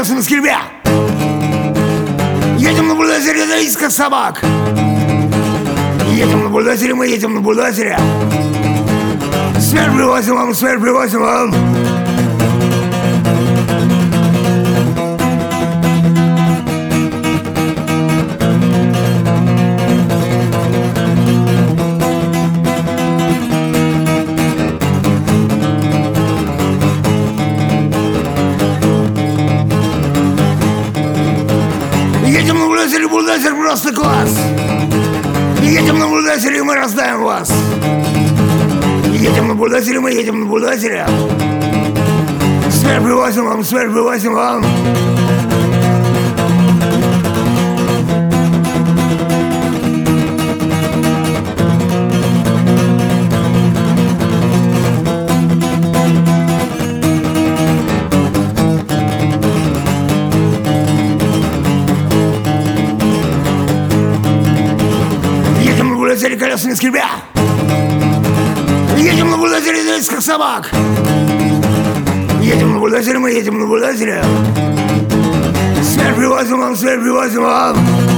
колесами скребя. Едем на бульдозере, да как собак. Едем на бульдозере, мы едем на бульдозере. Смерть привозим вам, смерть привозим вам. Едем на бульдозере, бульдозер просто класс. Едем на бульдозере, мы раздаем вас. Едем на бульдозере, мы едем на бульдозере. Смерть привозим вам, смерть привозим вам. Едем на бульдозере, колесами скребя. Едем на бульдозере, здесь как собак. Едем на бульдозере, мы едем на бульдозере. Смерть привозим вам, смерть привозим вам.